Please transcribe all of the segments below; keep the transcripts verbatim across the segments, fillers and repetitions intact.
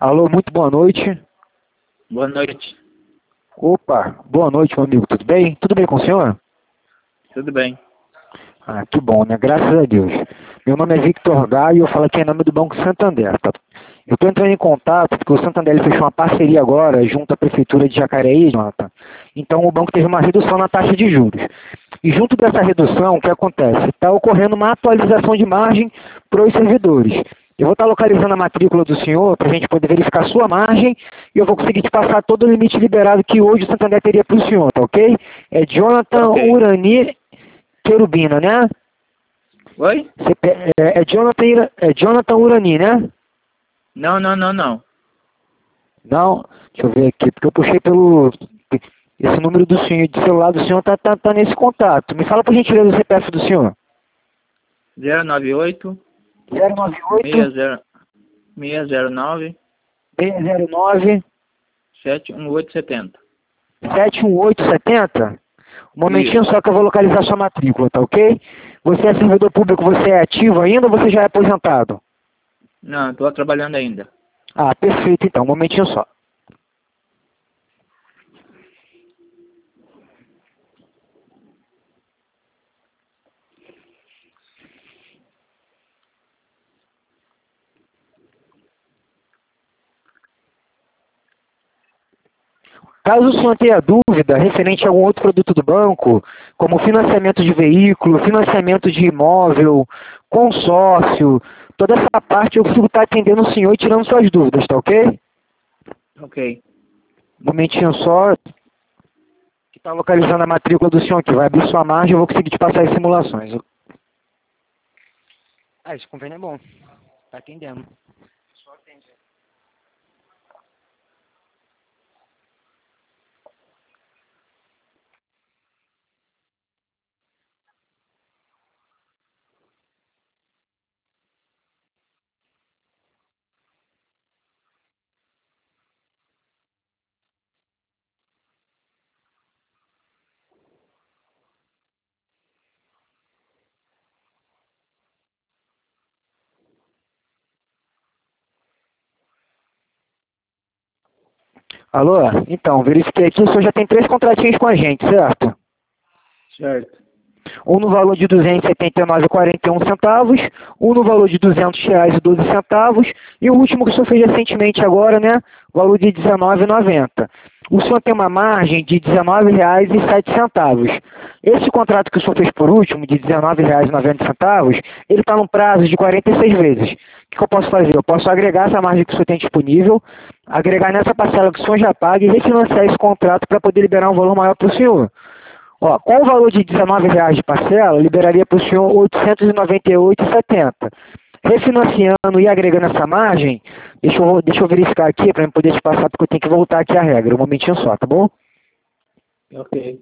Alô, muito boa noite. Boa noite. Opa, boa noite, meu amigo. Tudo bem? Tudo bem com o senhor? Tudo bem. Ah, que bom, né? Graças a Deus. Meu nome é Victor Gaio e eu falo aqui em nome do Banco Santander, tá? Eu estou entrando em contato porque o Santander ele fechou uma parceria agora junto à Prefeitura de Jacareí, Jonathan. Então o banco teve uma redução na taxa de juros. E junto dessa redução, o que acontece? Está ocorrendo uma atualização de margem para os servidores. Eu vou estar localizando a matrícula do senhor para a gente poder verificar a sua margem e eu vou conseguir te passar todo o limite liberado que hoje o Santander teria para o senhor, tá ok? É Jonathan Ok. Urani Querubina, né? Oi? Você pe- é, é Jonathan, Ira- é Jonathan Urani, né? Não, não, não, não. Não, deixa eu ver aqui, porque eu puxei pelo... Esse número do senhor, de celular do senhor tá, tá, tá nesse contato. Me fala por gentileza o C P F do senhor. zero nove oito zero nove oito, seis zero seis zero nove seis zero nove, sete um oito sete zero. sete um oito sete zero. Um momentinho Isso. só que eu vou localizar sua matrícula, tá ok? Você é servidor público, você é ativo ainda ou você já é aposentado? Não, estou trabalhando ainda. Ah, perfeito então, um momentinho só. Caso o senhor tenha dúvida referente a algum outro produto do banco, como financiamento de veículo, financiamento de imóvel, consórcio, toda essa parte eu consigo estar atendendo o senhor e tirando suas dúvidas, tá ok? Ok. Um momentinho só, que está localizando a matrícula do senhor aqui. Vai abrir sua margem e eu vou conseguir te passar as simulações. Ah, esse convênio é bom. Tá atendendo. Alô? Então, verifiquei aqui, o senhor já tem três contratinhos com a gente, certo? Certo. Um no valor de duzentos e setenta e nove reais e quarenta e um centavos, um no valor de duzentos reais e doze centavos, e o último que o senhor fez recentemente agora, né, valor de dezenove reais e noventa. O senhor tem uma margem de dezenove reais e sete centavos. Esse contrato que o senhor fez por último, de dezenove reais e noventa centavos, ele está num prazo de quarenta e seis vezes. O que que eu posso fazer? Eu posso agregar essa margem que o senhor tem disponível, agregar nessa parcela que o senhor já paga e refinanciar esse contrato para poder liberar um valor maior para o senhor. Ó, com o valor de dezenove reais de parcela, liberaria para o senhor oitocentos e noventa e oito reais e setenta centavos. Refinanciando e agregando essa margem, deixa eu, deixa eu verificar aqui para eu poder te passar, porque eu tenho que voltar aqui a regra. Um momentinho só, tá bom? Ok.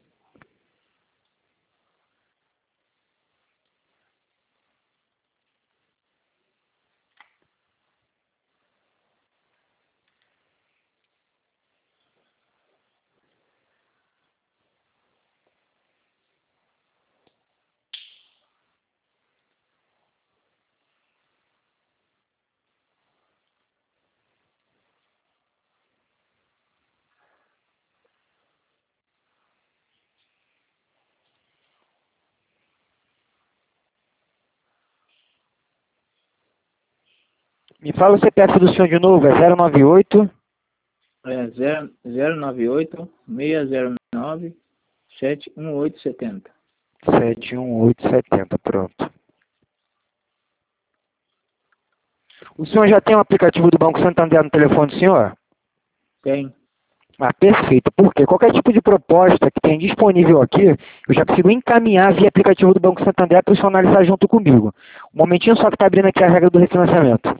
Me fala o C P F do senhor de novo, é zero nove oito, É zero nove oito seis zero nove sete um oito sete zero. sete um oito sete zero, pronto. O senhor já tem o aplicativo do Banco Santander no telefone do senhor? Tem. Ah, perfeito. Porque qualquer tipo de proposta que tem disponível aqui, eu já consigo encaminhar via aplicativo do Banco Santander para o senhor analisar junto comigo. Um momentinho só que está abrindo aqui a regra do refinanciamento.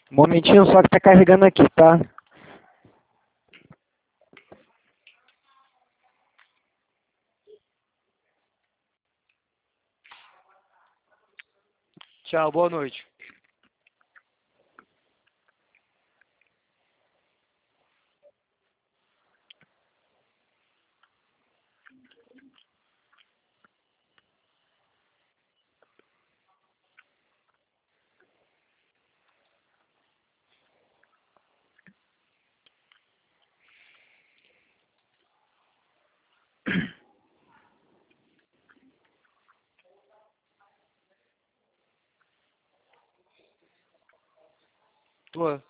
Um momentinho só que tá carregando aqui, tá? Tchau, boa noite. Tô.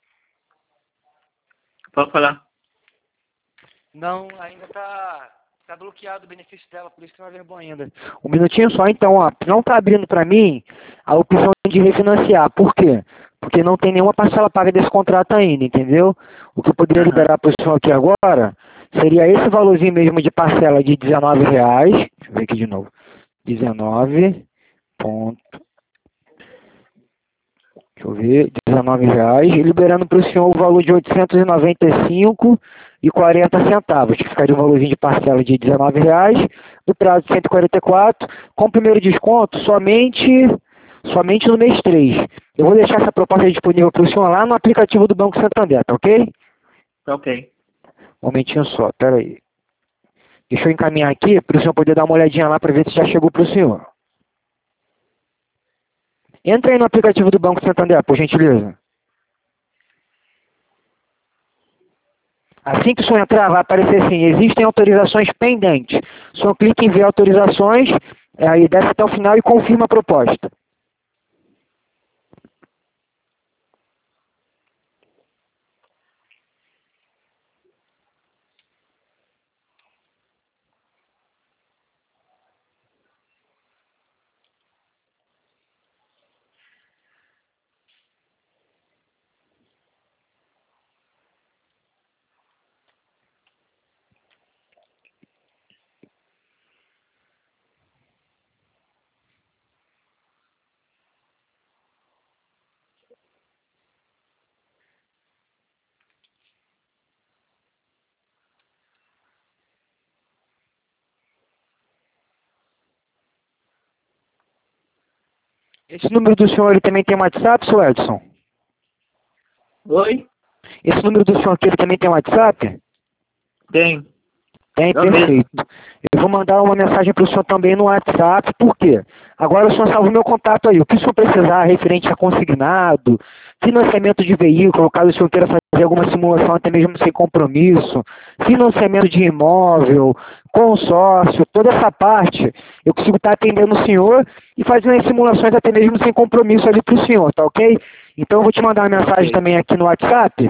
Pode falar. Não, ainda tá, tá bloqueado o benefício dela, por isso que não é vergonha ainda. Um minutinho só, então, ó. Não tá abrindo para mim a opção de refinanciar. Por quê? Porque não tem nenhuma parcela paga desse contrato ainda, entendeu? O que eu poderia Aham. liberar para o senhor aqui agora seria esse valorzinho mesmo de parcela de dezenove reais. Deixa eu ver aqui de novo. dezenove ponto. Deixa eu ver, dezenove reais, liberando para o senhor o valor de oitocentos e noventa e cinco reais e quarenta centavos, que ficaria o valorzinho de parcela de dezenove reais, do prazo de cento e quarenta e quatro, com o primeiro desconto somente, somente no mês três. Eu vou deixar essa proposta disponível para o senhor lá no aplicativo do Banco Santander, tá ok? Tá ok. Um momentinho só, pera aí. Deixa eu encaminhar aqui para o senhor poder dar uma olhadinha lá para ver se já chegou para o senhor. Entra aí no aplicativo do Banco Santander, por gentileza. Assim que o senhor entrar, vai aparecer assim, existem autorizações pendentes. O senhor clica em ver autorizações, aí desce até o final e confirma a proposta. Esse número do senhor ele também tem WhatsApp, senhor Edson? Oi? Esse número do senhor aqui ele também tem WhatsApp? Tem. Tem, É o mesmo. perfeito. Eu vou mandar uma mensagem para o senhor também no WhatsApp, por quê? Agora o senhor salva o meu contato aí. O que o senhor precisar referente a consignado, financiamento de veículo, caso o senhor queira fazer alguma simulação até mesmo sem compromisso, financiamento de imóvel, consórcio, toda essa parte, eu consigo estar atendendo o senhor e fazendo as simulações até mesmo sem compromisso ali para o senhor, tá ok? Então eu vou te mandar uma mensagem Ok. também aqui no WhatsApp.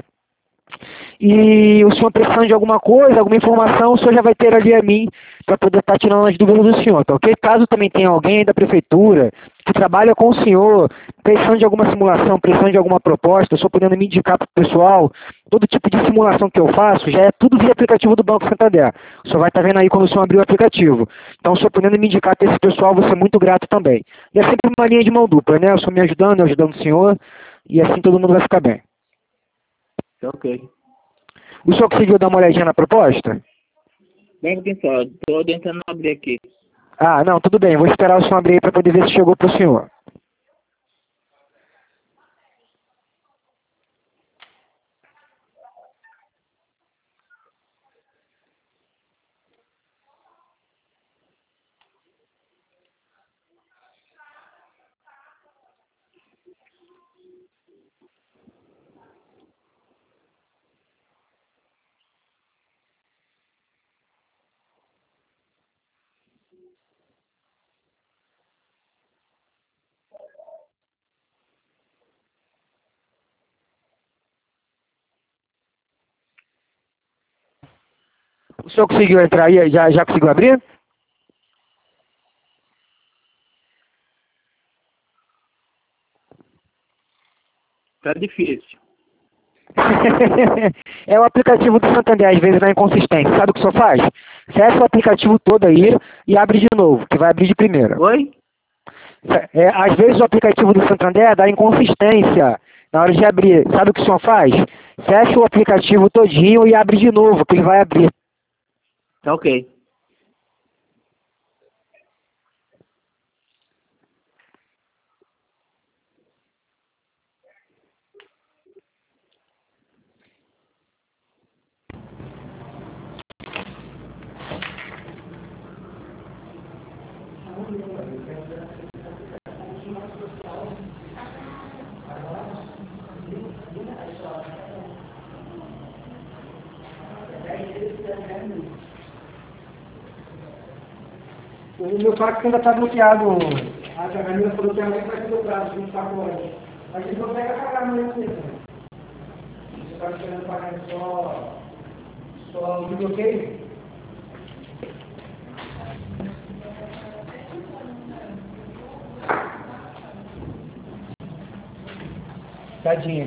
E o senhor precisando de alguma coisa, alguma informação, o senhor já vai ter ali a mim para poder estar tirando as dúvidas do senhor, tá ok? Caso também tenha alguém da prefeitura que trabalha com o senhor, precisando de alguma simulação, precisando de alguma proposta, o senhor podendo me indicar para o pessoal, todo tipo de simulação que eu faço, já é tudo via aplicativo do Banco Santander. O senhor vai estar vendo aí quando o senhor abrir o aplicativo. Então, o senhor podendo me indicar para esse pessoal, vou ser muito grato também. E é sempre uma linha de mão dupla, né? O senhor me ajudando, eu ajudando o senhor, e assim todo mundo vai ficar bem. Tá ok. O senhor conseguiu dar uma olhadinha na proposta? Bem um pouquinho só. Tô tentando abrir aqui. Ah, não, tudo bem. Vou esperar o senhor abrir aí para poder ver se chegou para o senhor. O senhor conseguiu entrar aí? Já, já conseguiu abrir? Tá difícil. É o aplicativo do Santander, às vezes dá inconsistência. Sabe o que o senhor faz? Fecha o aplicativo todo aí e abre de novo, que vai abrir de primeira. Oi? É, às vezes o aplicativo do Santander dá inconsistência. Na hora de abrir, sabe o que o senhor faz? Fecha o aplicativo todinho e abre de novo, que ele vai abrir. Tá ok. O meu fax ainda está bloqueado. A Camila falou que a mãe vai ser dobrado, vinte e quatro horas. Mas você consegue pagar amanhã com isso. Você está esperando pagar só, só o bloqueio? Tadinha.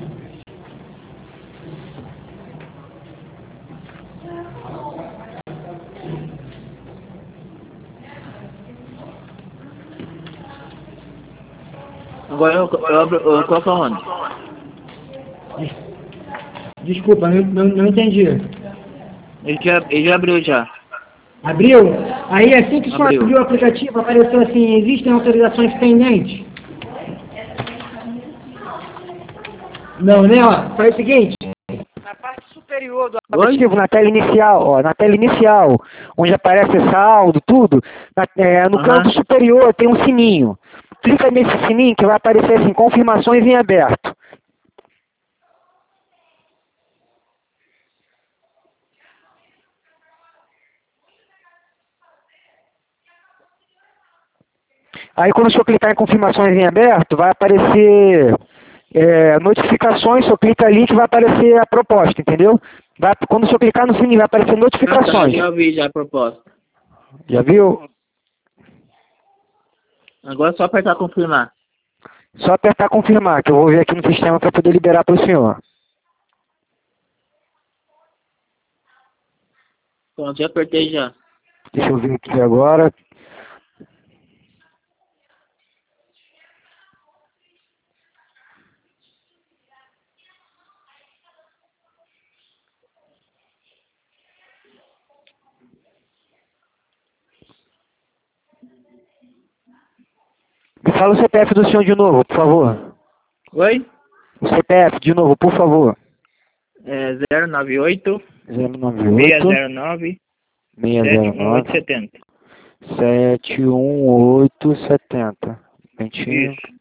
Agora eu, eu, abro- eu coloco aonde? Desculpa, não, não, não entendi. Ele já, ele já abriu já. Abriu? Aí assim que o senhor Abriu. abriu o aplicativo, apareceu assim, existem autorizações pendentes? Não, né? Ó, faz o seguinte. Na parte superior do aplicativo, na tela inicial, ó, na tela inicial, onde aparece saldo, tudo, na- é, no Aham. canto superior tem um sininho. Clica nesse sininho que vai aparecer assim, confirmações em aberto. Aí quando o senhor clicar em confirmações em aberto, vai aparecer é, notificações, o senhor clica ali que vai aparecer a proposta, entendeu? Vai, quando o senhor clicar no sininho vai aparecer Ah, tá, notificações. já vi já a proposta. Já viu? Agora é só apertar confirmar. Só apertar confirmar, que eu vou ver aqui no sistema para poder liberar para o senhor. Pronto, já apertei já. Deixa eu ver aqui agora. Me fala o C P F do senhor de novo, por favor. Oi? O C P F de novo, por favor. É zero nove oito, zero nove seis oito, zero nove, seis sete zero um oito nove, sete zero. sete um oito sete zero. Momentinho. Isso.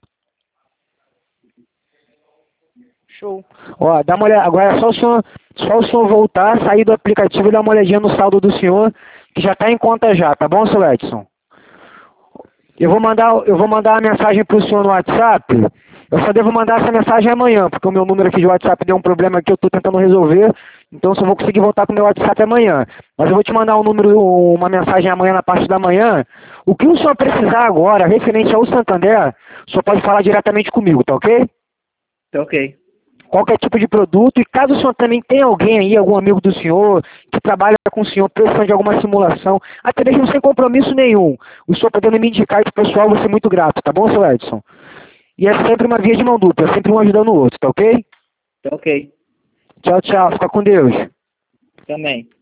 Show. Ó, dá uma olhada. Agora é só o senhor, só o senhor voltar, sair do aplicativo e dar uma olhadinha no saldo do senhor, que já está em conta já, tá bom, seu Edson? Eu vou mandar, eu vou mandar a mensagem para o senhor no WhatsApp. Eu só devo mandar essa mensagem amanhã, porque o meu número aqui de WhatsApp deu um problema que eu estou tentando resolver. Então eu só vou conseguir voltar para o meu WhatsApp amanhã. Mas eu vou te mandar um número, uma mensagem amanhã na parte da manhã. O que o senhor precisar agora, referente ao Santander, o senhor pode falar diretamente comigo, tá ok? Tá ok. Qualquer tipo de produto, e caso o senhor também tenha alguém aí, algum amigo do senhor, que trabalha com o senhor, precisando de alguma simulação, até mesmo sem compromisso nenhum, o senhor podendo me indicar para o pessoal, eu vou ser muito grato, tá bom, seu Edson? E é sempre uma via de mão dupla, é sempre um ajudando o outro, tá ok? Tá ok. Tchau, tchau, fica com Deus. Também.